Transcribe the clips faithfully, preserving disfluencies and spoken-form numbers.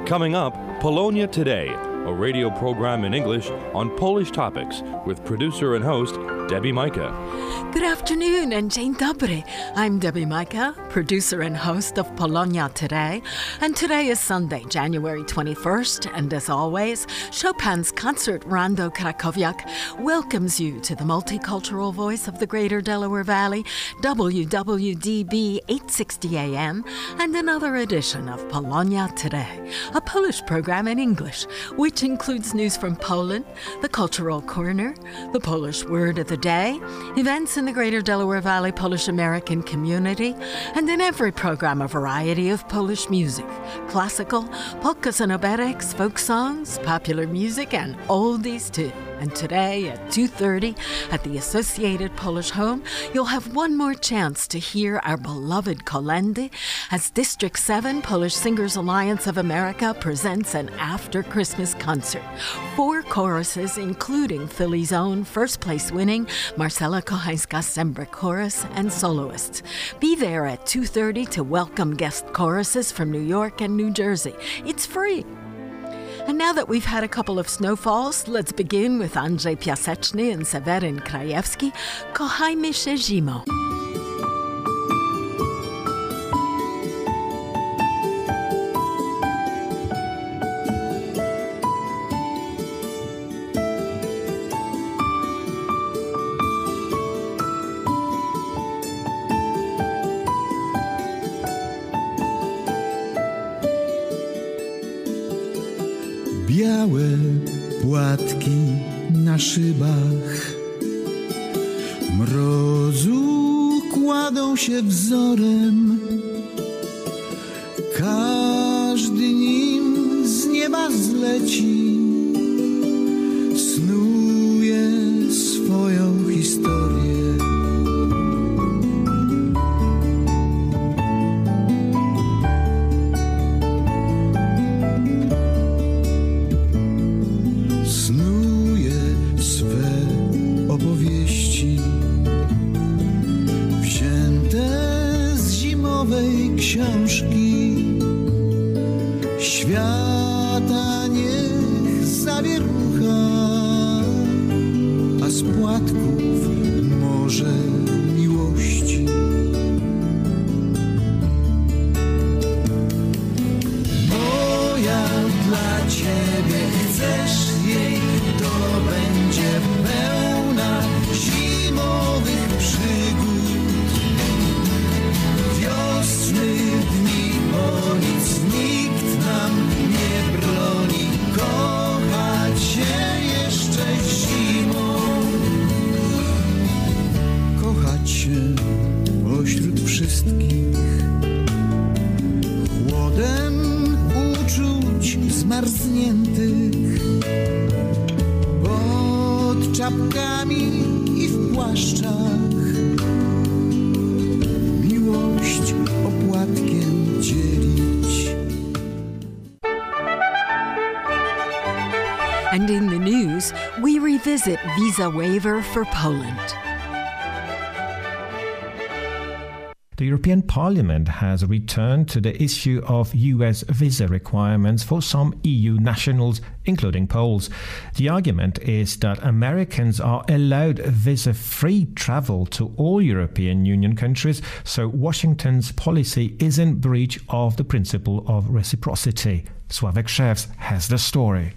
Coming up, Polonia Today, a radio program in English on Polish topics with producer and host Debbie Micah. Good afternoon and dzień dobry. I'm Debbie Micah, producer and host of Polonia Today. And today is Sunday, January twenty-first. And as always, Chopin's concert Rondo Krakowiak welcomes you to the multicultural voice of the Greater Delaware Valley, W W D B eight sixty A M, and another edition of Polonia Today, a Polish program in English, which includes news from Poland, the Cultural Corner, the Polish Word of the Day, events in the Greater Delaware Valley Polish American community, and in every program a variety of Polish music, classical, polkas and obereks, folk songs, popular music, and oldies too. And today at two thirty at the Associated Polish Home, you'll have one more chance to hear our beloved Kolendy as District seven Polish Singers Alliance of America presents an after-Christmas concert. Four choruses, including Philly's own first-place winning Marcela Kochańska-Sembrek Chorus and soloists. Be there at two thirty to welcome guest choruses from New York and New Jersey. It's free. And now that we've had a couple of snowfalls, let's begin with Andrzej Piaseczny and Seweryn Krajewski. Kochajmy się zimą. Białe płatki na szybach mrozu kładą się wzorem. Każdy nim z nieba zleci, snuje swoją historię. Książki świata niech zawierucha, a z płatków morze miłości. Moja dla ciebie, chcesz jej, to będzie pełna zimowych przygód. Wiosny dni, bo nic nikt nam nie broni, kochać się jeszcze zimą. Kochać się pośród wszystkich, chłodem uczuć zmarzniętych, pod czapkami i w płaszczach. Opłatkiem dzielić. And in the news, we revisit visa waiver for Poland. The European Parliament has returned to the issue of U S visa requirements for some E U nationals, including Poles. The argument is that Americans are allowed visa-free travel to all European Union countries, so Washington's policy is in breach of the principle of reciprocity. Sławek Szewc has the story.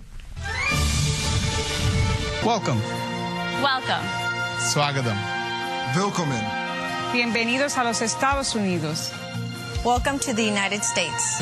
Welcome. Welcome. Swagatham. Willkommen. Bienvenidos a los Estados Unidos. Welcome to the United States.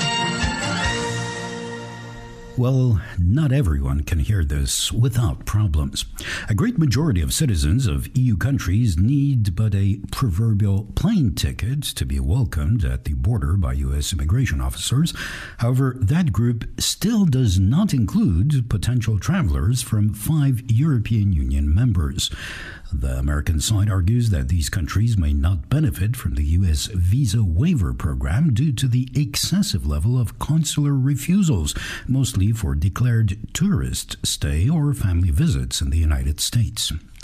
Well, not everyone can hear this without problems. A great majority of citizens of E U countries need but a proverbial plane ticket to be welcomed at the border by U S immigration officers. However, that group still does not include potential travelers from five European Union members. The American side argues that these countries may not benefit from the U S visa waiver program due to the excessive level of consular refusals, mostly for declared tourist stay or family visits in the United States.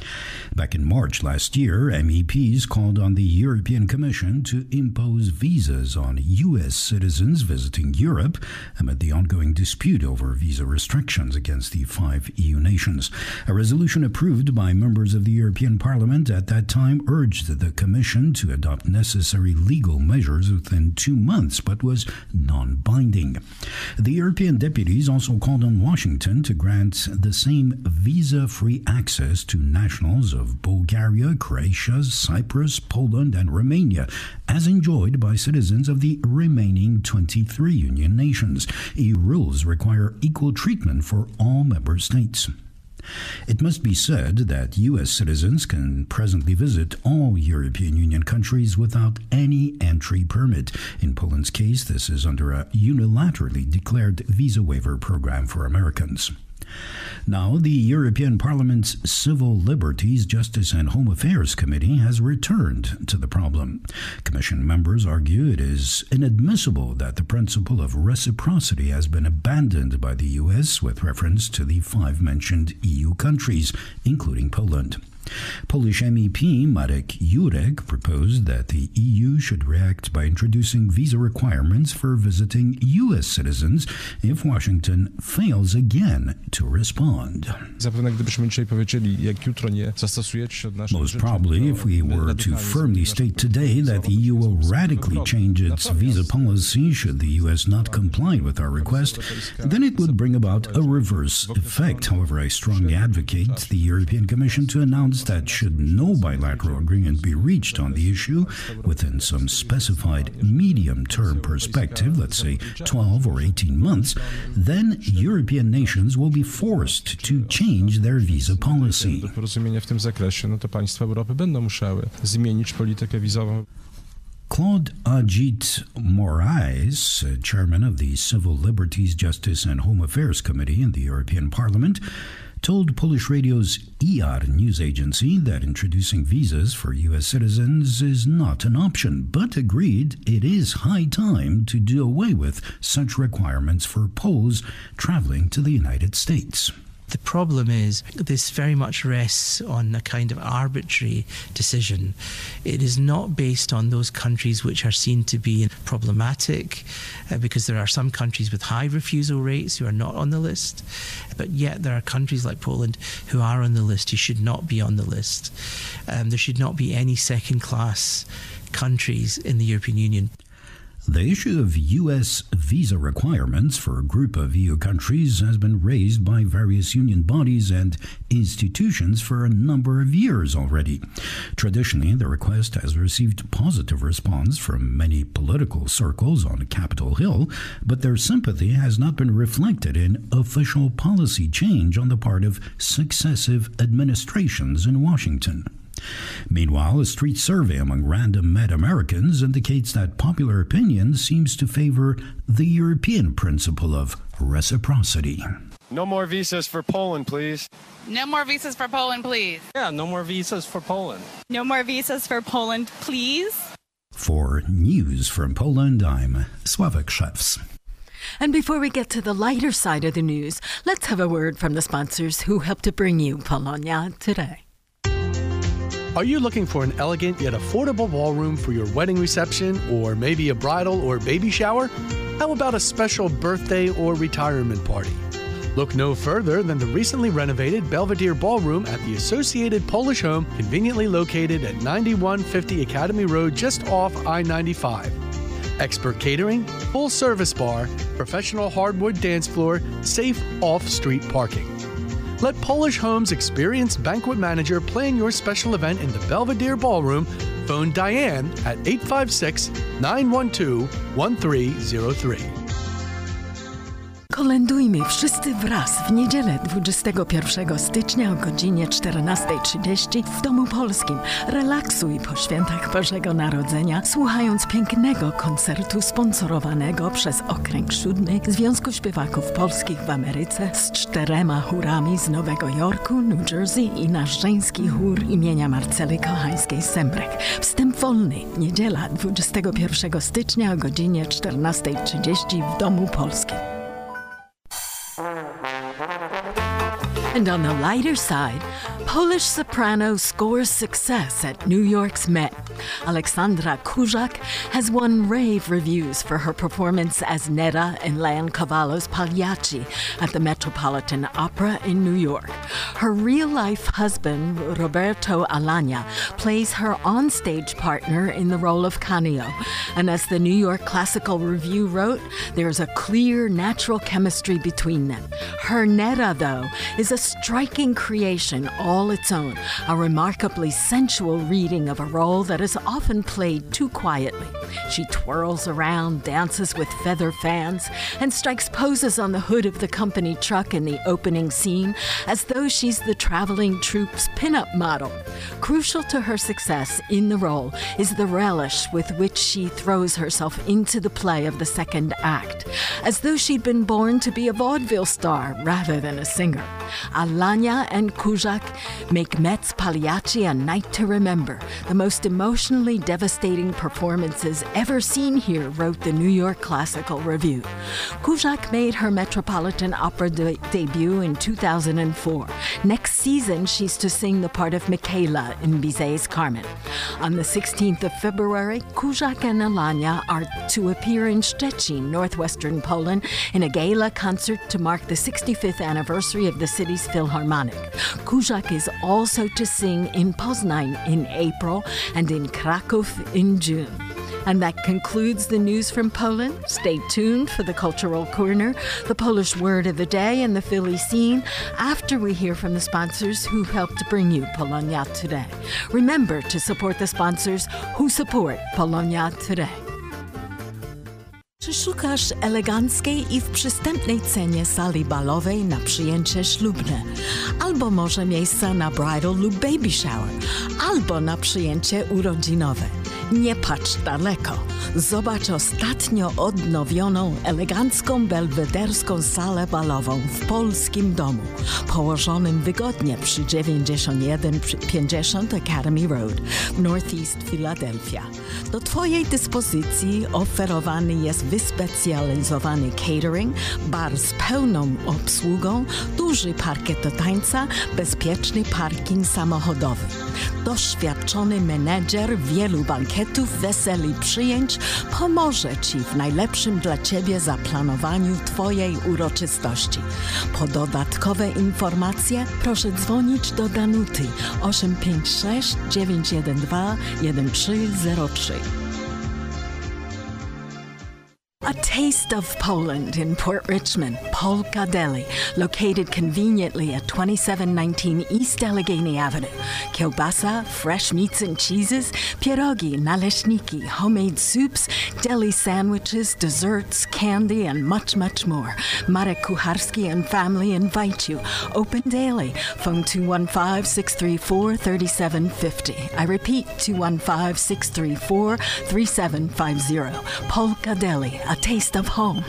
Back in March last year, M E Ps called on the European Commission to impose visas on U S citizens visiting Europe amid the ongoing dispute over visa restrictions against the five E U nations. A resolution approved by members of the European Parliament at that time urged the Commission to adopt necessary legal measures within two months, but was non-binding. The European deputies also called on Washington to grant the same visa-free access to nationals of Bulgaria, Croatia, Cyprus, Poland, and Romania, as enjoyed by citizens of the remaining twenty-three Union nations. E U rules require equal treatment for all member states. It must be said that U S citizens can presently visit all European Union countries without any entry permit. In Poland's case, this is under a unilaterally declared visa waiver program for Americans. Now, the European Parliament's Civil Liberties, Justice and Home Affairs Committee has returned to the problem. Commission members argue it is inadmissible that the principle of reciprocity has been abandoned by the U S with reference to the five mentioned E U countries, including Poland. Polish M E P Marek Jurek proposed that the E U should react by introducing visa requirements for visiting U S citizens if Washington fails again to respond. Most probably, if we were to firmly state today that the E U will radically change its visa policy should the U S not comply with our request, then it would bring about a reverse effect. However, I strongly advocate the European Commission to announce that should no bilateral agreement be reached on the issue within some specified medium-term perspective, let's say twelve or eighteen months, then European nations will be forced to change their visa policy. Claude Ajit Moraes, chairman of the Civil Liberties, Justice and Home Affairs Committee in the European Parliament, told Polish radio's E R news agency that introducing visas for U S citizens is not an option, but agreed it is high time to do away with such requirements for Poles traveling to the United States. The problem is this very much rests on a kind of arbitrary decision. It is not based on those countries which are seen to be problematic, uh, because there are some countries with high refusal rates who are not on the list, but yet there are countries like Poland who are on the list who should not be on the list. Um, there should not be any second-class countries in the European Union. The issue of U S visa requirements for a group of E U countries has been raised by various union bodies and institutions for a number of years already. Traditionally, the request has received positive response from many political circles on Capitol Hill, but their sympathy has not been reflected in official policy change on the part of successive administrations in Washington. Meanwhile, a street survey among random Med Americans indicates that popular opinion seems to favor the European principle of reciprocity. No more visas for Poland, please. No more visas for Poland, please. Yeah, no more visas for Poland. No more visas for Poland, please. For News from Poland, I'm Sławek Szewc. And before we get to the lighter side of the news, let's have a word from the sponsors who help to bring you Polonia Today. Are you looking for an elegant yet affordable ballroom for your wedding reception or maybe a bridal or baby shower? How about a special birthday or retirement party? Look no further than the recently renovated Belvedere Ballroom at the Associated Polish Home, conveniently located at ninety-one fifty Academy Road just off I ninety-five. Expert catering, full service bar, professional hardwood dance floor, safe off-street parking. Let Polish Home's experienced banquet manager plan your special event in the Belvedere Ballroom. Phone Diane at eight five six, nine one two, one three zero three. Kolędujmy wszyscy wraz w niedzielę dwudziestego pierwszego stycznia o godzinie czternastej trzydzieści w Domu Polskim. Relaksuj po świętach Bożego Narodzenia, słuchając pięknego koncertu sponsorowanego przez Okręg Siódmy Związku Śpiewaków Polskich w Ameryce z czterema chórami z Nowego Jorku, New Jersey i nasz żeński chór imienia Marcely Kochańskiej-Sembrek. Wstęp wolny, niedziela dwudziestego pierwszego stycznia o godzinie czternastej trzydzieści w Domu Polskim. And on the lighter side, Polish soprano scores success at New York's Met. Aleksandra Kurzak has won rave reviews for her performance as Neda in Leoncavallo's Pagliacci at the Metropolitan Opera in New York. Her real-life husband, Roberto Alagna, plays her onstage partner in the role of Canio. And as the New York Classical Review wrote, there's a clear, natural chemistry between them. Her Neda, though, is a striking creation all its own, a remarkably sensual reading of a role that is often played too quietly. She twirls around, dances with feather fans, and strikes poses on the hood of the company truck in the opening scene as though she's the traveling troupe's pinup model. Crucial to her success in the role is the relish with which she throws herself into the play of the second act, as though she'd been born to be a vaudeville star rather than a singer. Alagna and Kurzak make Met's Pagliacci a night to remember, the most emotionally devastating performances ever seen here, wrote the New York Classical Review. Kurzak made her Metropolitan Opera de- debut in two thousand four. Next season, she's to sing the part of Michaela in Bizet's Carmen. On the sixteenth of February, Kurzak and Alagna are to appear in Szczecin, northwestern Poland, in a gala concert to mark the sixty-fifth anniversary of the city's Philharmonic. Kurzak is also to sing in Poznań in April and in Kraków in June. And that concludes the news from Poland. Stay tuned for the Cultural Corner, the Polish Word of the Day, and the Philly Scene after we hear from the sponsors who helped bring you Polonia Today. Remember to support the sponsors who support Polonia Today. Czy szukasz eleganckiej i w przystępnej cenie sali balowej na przyjęcie ślubne? Albo może miejsca na bridal lub baby shower? Albo na przyjęcie urodzinowe? Nie patrz daleko. Zobacz ostatnio odnowioną, elegancką, belwederską salę balową w Polskim Domu, położonym wygodnie przy dziewięćdziesiąt jeden pięćdziesiąt Academy Road w Northeast Philadelphia. Do Twojej dyspozycji oferowany jest wyspecjalizowany catering, bar z pełną obsługą, duży parkiet do tańca, bezpieczny parking samochodowy. Doświadczony menedżer wielu bankietów, wesel i przyjęć pomoże Ci w najlepszym dla Ciebie zaplanowaniu Twojej uroczystości. Po dodatkowe informacje proszę dzwonić do Danuty osiem pięć sześć dziewięć jeden dwa jeden trzy zero trzy. A taste of Poland in Port Richmond, Polka Deli, located conveniently at twenty-seven nineteen East Allegheny Avenue. Kiełbasa, fresh meats and cheeses, pierogi, naleśniki, homemade soups, deli sandwiches, desserts, candy, and much, much more. Marek Kucharski and family invite you. Open daily. Phone two one five, six three four, three seven five zero. I repeat, two one five, six three four, three seven five zero. Polka Deli, a taste of home.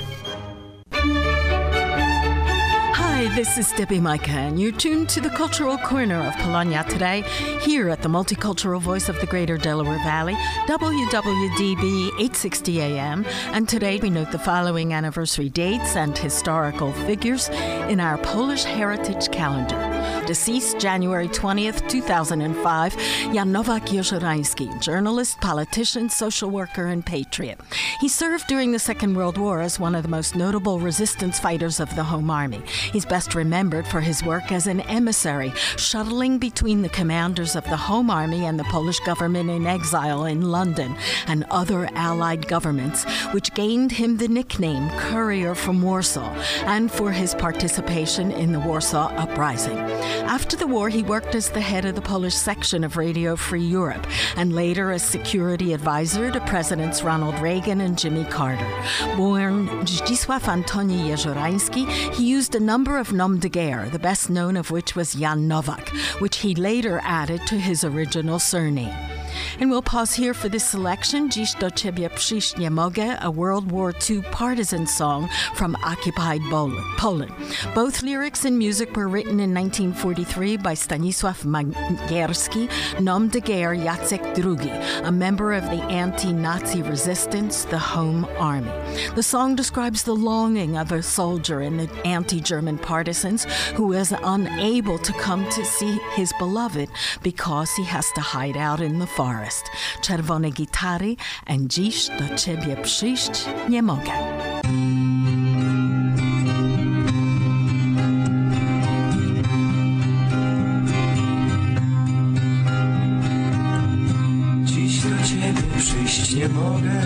Hi, this is Debbie Micah, and you're tuned to the Cultural Corner of Polonia Today, here at the Multicultural Voice of the Greater Delaware Valley, W W D B eight sixty A M, and today we note the following anniversary dates and historical figures in our Polish heritage calendar. Deceased January twentieth, two thousand five, Jan Nowak-Jeziorański, journalist, politician, social worker, and patriot. He served during the Second World War as one of the most notable resistance fighters of the Home Army. He's best remembered for his work as an emissary, shuttling between the commanders of the Home Army and the Polish government in exile in London and other Allied governments, which gained him the nickname Courier from Warsaw, and for his participation in the Warsaw Uprising. After the war, he worked as the head of the Polish section of Radio Free Europe, and later as security advisor to Presidents Ronald Reagan and Jimmy Carter. Born Zdzisław Antoni Jeziorański, he used a number of noms de guerre, the best known of which was Jan Nowak, which he later added to his original surname. And we'll pause here for this selection, Dziś do Ciebie przyjść nie mogę, a World War Two partisan song from occupied Poland. Both lyrics and music were written in nineteen forty-three by Stanisław Magierski, nom de guerre Jacek the Second, a member of the anti-Nazi resistance, the Home Army. The song describes the longing of a soldier in the anti-German partisans who is unable to come to see his beloved because he has to hide out in the forest. Czerwone gitary and Dziś do Ciebie przyjść nie mogę. Przyjść nie mogę,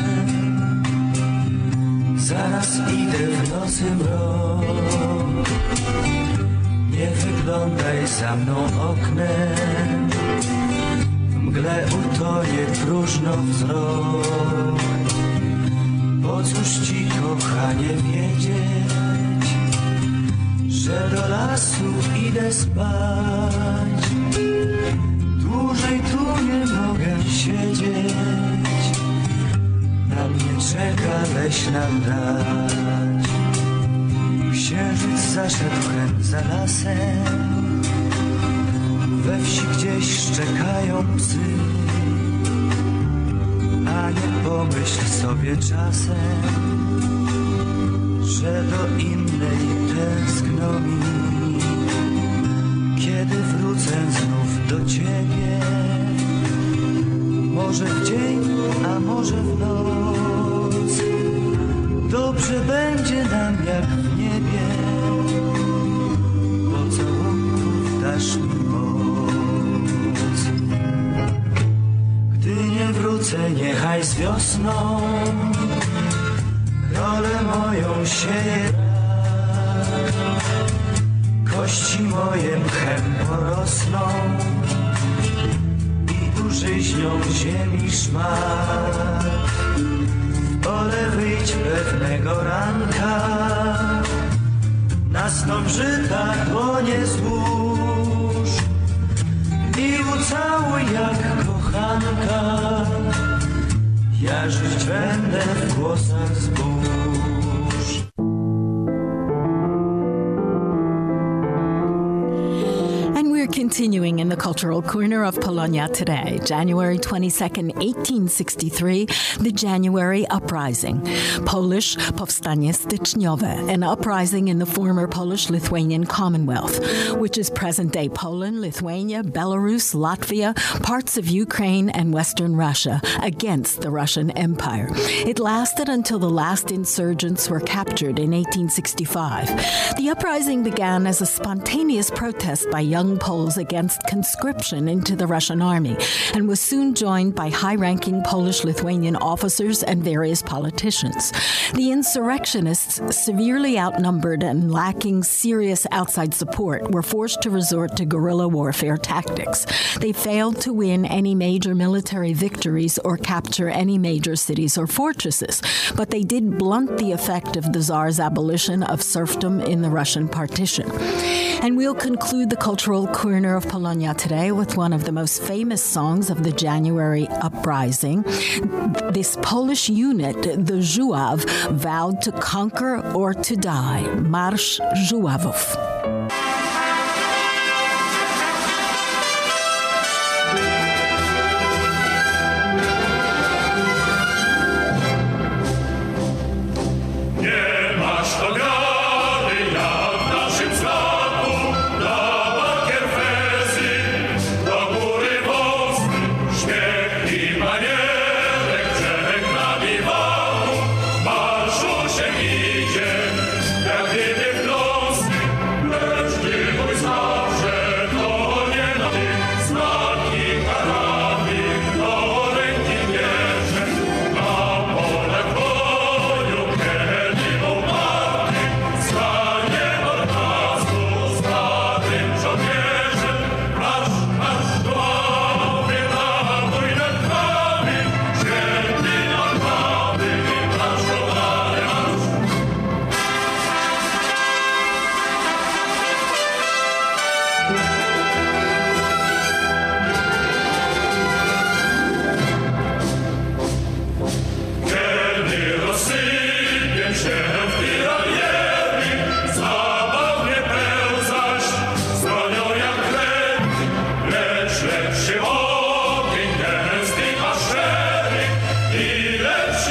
zaraz idę w nocy mrok. Nie wyglądaj za mną oknem, w mgle utonie próżno wzrok. Po cóż ci, kochanie, wiedzieć, że do lasu idę spać. Dłużej tu nie mogę siedzieć, na mnie czeka leśna dać. Księżyc zaszedł hen za lasem, we wsi gdzieś szczekają psy. A nie pomyśl sobie czasem, że do innej tęskno mi. Kiedy wrócę znów do Ciebie, może w dzień, a może w noc, dobrze będzie nam jak w niebie, pocałunków dasz mi moc. Gdy nie wrócę, niechaj z wiosną rolę moją sieje brak. Kości moje mchem porosną i użyźnią ziemi szmat. Wolę wyjść pewnego ranka, na snom żyta dłonie złóż i ucałuj jak kochanka. Ja żyć będę w głosach zbóż. Continuing in the cultural corner of Polonia today, January twenty-second, eighteen sixty-three, the January Uprising. Polish Powstanie Styczniowe, an uprising in the former Polish-Lithuanian Commonwealth, which is present-day Poland, Lithuania, Belarus, Latvia, parts of Ukraine, and Western Russia, against the Russian Empire. It lasted until the last insurgents were captured in eighteen sixty-five. The uprising began as a spontaneous protest by young Poles against conscription into the Russian army and was soon joined by high-ranking Polish-Lithuanian officers and various politicians. The insurrectionists, severely outnumbered and lacking serious outside support, were forced to resort to guerrilla warfare tactics. They failed to win any major military victories or capture any major cities or fortresses, but they did blunt the effect of the Tsar's abolition of serfdom in the Russian partition. And we'll conclude the cultural corner of Polonia today with one of the most famous songs of the January Uprising. This Polish unit, the Żuław, vowed to conquer or to die. Marsz Żuławów. Marszu się idzie, jak gdyby w nos, lecz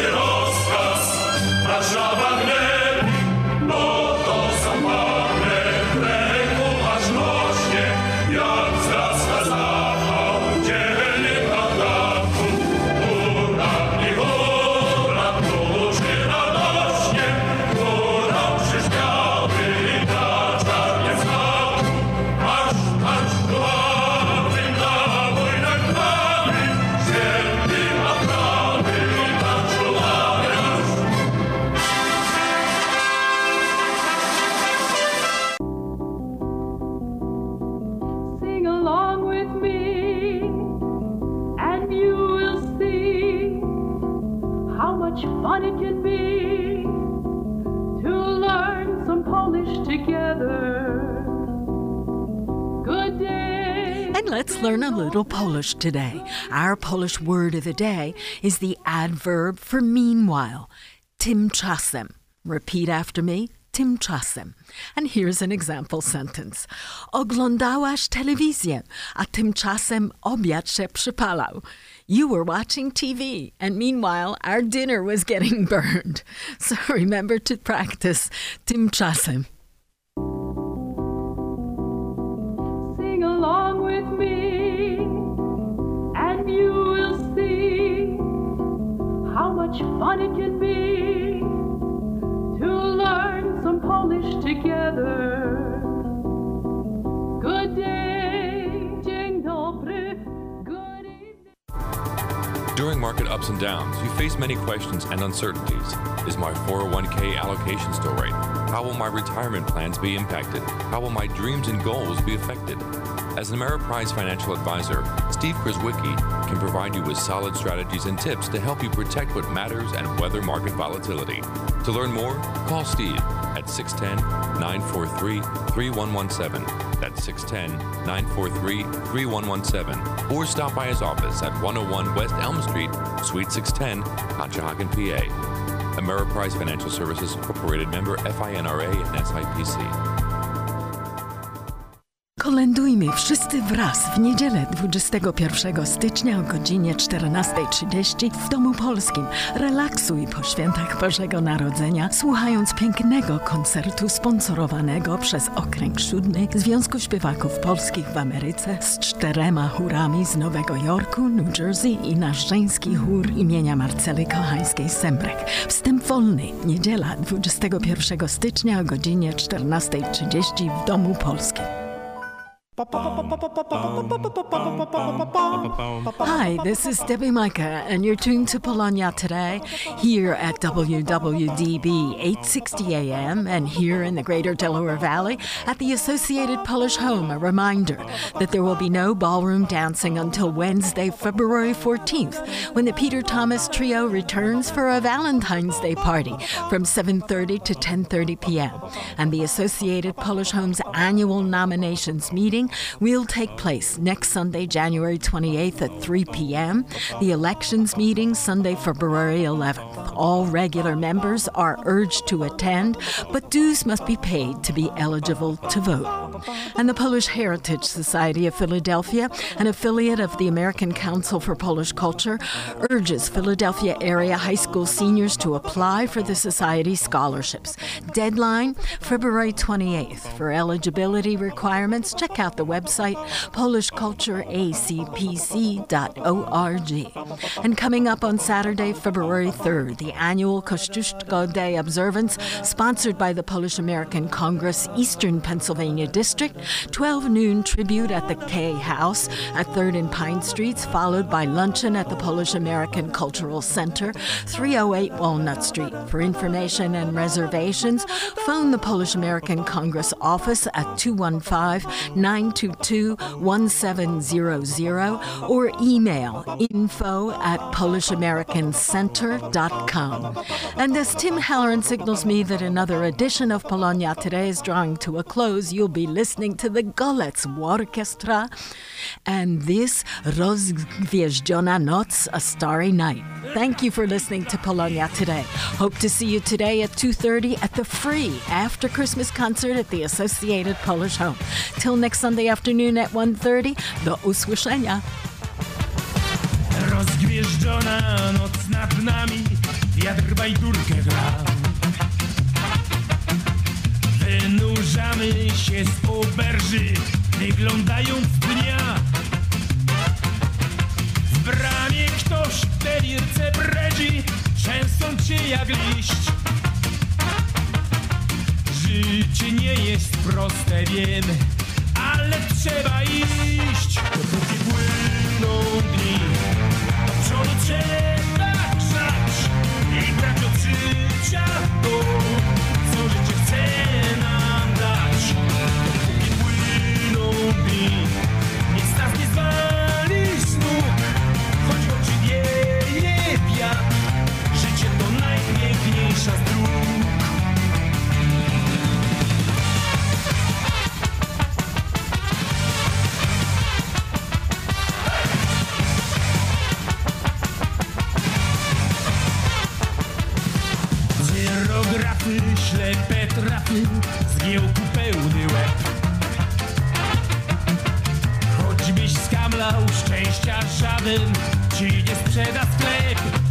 Let's learn a little Polish today. Our Polish word of the day is the adverb for meanwhile, tymczasem. Repeat after me, tymczasem. And here's an example sentence. Oglądałaś telewizję, a tymczasem obiad się przypalał. You were watching T V, and meanwhile, our dinner was getting burned. So remember to practice tymczasem. Sing along with me, and you will see how much fun it can be to learn some Polish together. Good day, dzień dobry, good evening. During market ups and downs, you face many questions and uncertainties. Is my four oh one k allocation still right? How will my retirement plans be impacted? How will my dreams and goals be affected? As an Ameriprise financial advisor, Steve Kraswicki can provide you with solid strategies and tips to help you protect what matters and weather market volatility. To learn more, call Steve at six one zero, nine four three, three one one seven. That's six one zero, nine four three, three one one seven. Or stop by his office at one oh one West Elm Street, Suite six ten, Conshohocken, P A. Ameriprise Financial Services, Incorporated, member F I N R A and S I P C. Kolędujmy wszyscy wraz w niedzielę dwudziestego pierwszego stycznia o godzinie czternasta trzydzieści w Domu Polskim. Relaksuj po świętach Bożego Narodzenia, słuchając pięknego koncertu sponsorowanego przez Okręg Siódmy Związku Śpiewaków Polskich w Ameryce z czterema chórami z Nowego Jorku, New Jersey i nasz żeński chór imienia Marceli Kochańskiej-Sembrek. Wstęp wolny, niedziela dwudziestego pierwszego stycznia o godzinie czternasta trzydzieści w Domu Polskim. Hi, this is Debbie Micah, and you're tuned to Polonia Today here at W W D B eight sixty A M and here in the Greater Delaware Valley at the Associated Polish Home. A reminder that there will be no ballroom dancing until Wednesday, February fourteenth, when the Peter Thomas Trio returns for a Valentine's Day party from seven thirty to ten thirty p.m. And the Associated Polish Home's annual nominations meeting will take place next Sunday, January twenty-eighth at three p.m. The elections meeting Sunday, February eleventh. All regular members are urged to attend, but dues must be paid to be eligible to vote. And the Polish Heritage Society of Philadelphia, an affiliate of the American Council for Polish Culture, urges Philadelphia area high school seniors to apply for the Society's scholarships. Deadline, February twenty-eighth. For eligibility requirements, check out the website polish culture a c p c dot org. And coming up on Saturday, February third, the annual Kościuszko Day observance, sponsored by the Polish American Congress, Eastern Pennsylvania District, twelve noon tribute at the K House at third and Pine Streets, followed by luncheon at the Polish American Cultural Center, three oh eight Walnut Street. For information and reservations, phone the Polish American Congress office at two one five, nine two two, one seven zero zero or email info at polish american center dot com. And as Tim Halloran signals me that another edition of Polonia Today is drawing to a close, you'll be listening to the Golec Orchestra and this Rozgwieżdżona Noc, A Starry Night. Thank you for listening to Polonia Today. Hope to see you today at two thirty at the free After Christmas concert at the Associated Polish Home. Till next Sunday afternoon at one thirty, do usłyszenia. Rozgwieżdżona noc nad nami, bajdurkę gram. Wynurzamy się z oberży, wyglądając dnia. W bramie ktoś te lirce bredzi, trzęsą cię jak liść. Życie nie jest proste, wiem, ale trzeba iść. Dopóki płyną dni, do przodu trzeba grzać i brać od życia to, co życie chce nam dać. Dopóki płyną dni, nic nas nie zwali z nóg, choć w oczy wieje wiatr. Życie to najpiękniejsza z dróg. Ślepe trafy, zgiełku pełny łeb. Choćbyś skamlał, szczęścia żaden ci nie sprzeda sklep.